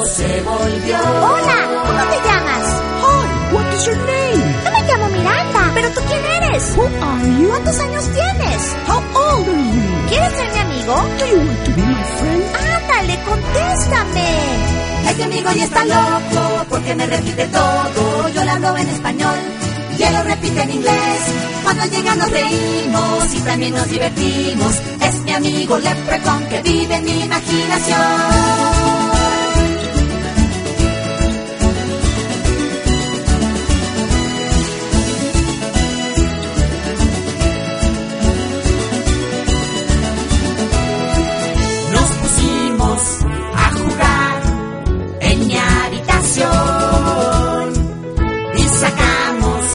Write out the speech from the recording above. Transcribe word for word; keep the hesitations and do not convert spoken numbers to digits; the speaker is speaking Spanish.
loco se volvió. Hola, ¿cómo te llamas? Hi, what is your name? Yo me llamo Miranda. ¿Pero tú quién eres? Who are you? ¿Cuántos años tienes? How old are you? ¿Quieres ser mi amigo? Do you want to be my friend? Ándale, contéstame. Este amigo ya está loco porque me repite todo. Yo le hablo en español y él lo repite en inglés. Cuando llega nos reímos y también nos divertimos. Es mi amigo Leprechaun que vive en mi imaginación.